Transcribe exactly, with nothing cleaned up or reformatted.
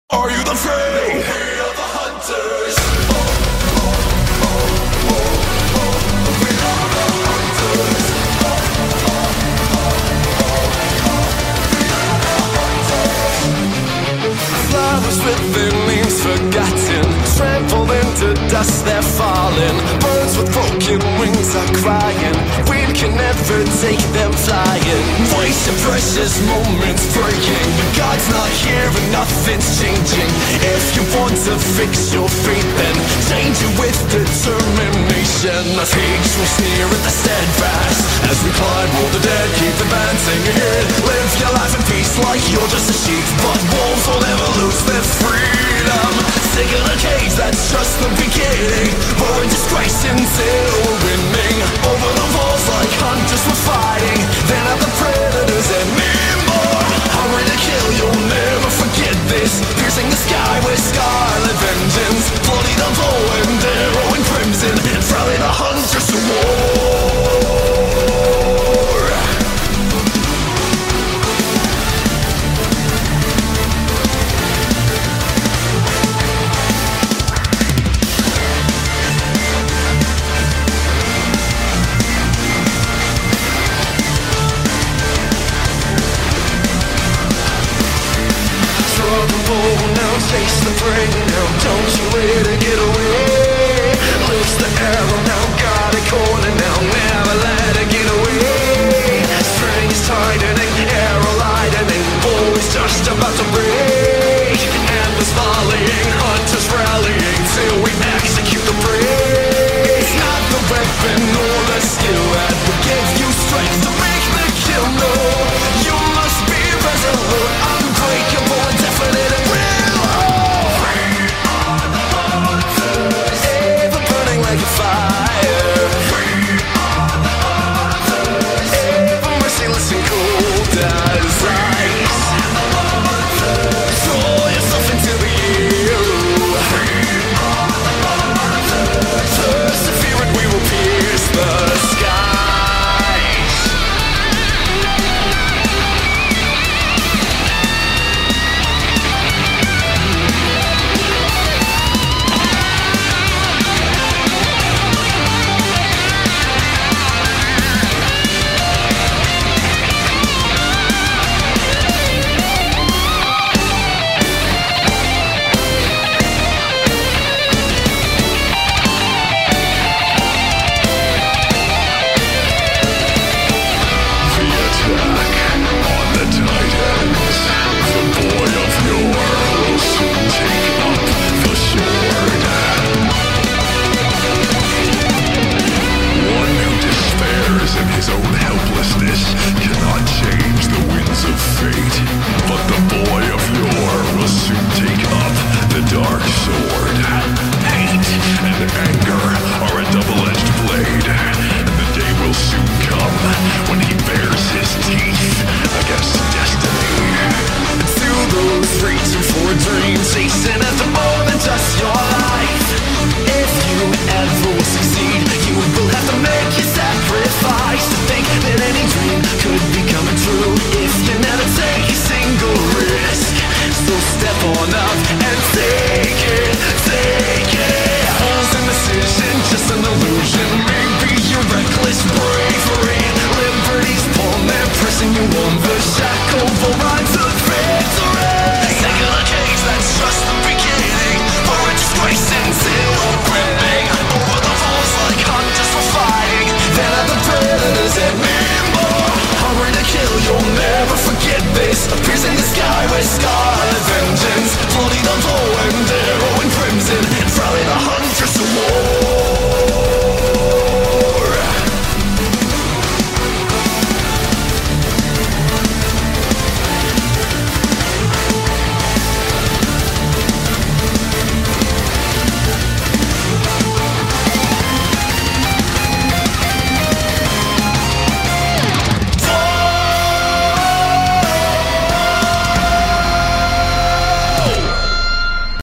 Are you the prey? We are the hunters. Oh, oh, oh, oh, oh. We are the hunters. Oh, oh, oh, oh, oh. We are the hunters. Flowers with their names forgotten, trampled into dust they're falling. Birds with broken wings are crying. Wind can never take them flying. Waste your precious moments breaking. God's not here and nothing's changing. If you want to fix your fate, then change it with determination. The pigs will sneer at the steadfast as we climb all the dead. Keep the band singing here. Live your life in peace like you're just a sheep, but wolves will never lose their freedom. Sick in a cage, that's just the beginning. We're in disgrace until we're winning. Over the walls like hunters we're fighting. Then are the predators anymore. Hungry to kill, you'll never forget this. Piercing the sky with scarlet vengeance. Bloody the bow and arrow and crimson. And rally the hunters to war. Now chase the prey, now don't you let it get away. Loose the arrow, now got it cornered, now never let it get away. Strings tightening, arrow lightening, bow is just about to break. Embers volleying, hunters rallying, till we execute the prey. It's not the weapon or the skill that will give you strength to make the kill, no. You must be resolute, unbreakable, and definite and real. Like a fire, we are the hunters. Ever merciless and cold as ice. Throw yourself into the air. We are the hunters. Perseverant, we will pierce the skies. His own helplessness cannot change the winds of fate, but the boy of yore will soon take up the dark sword. Hate and anger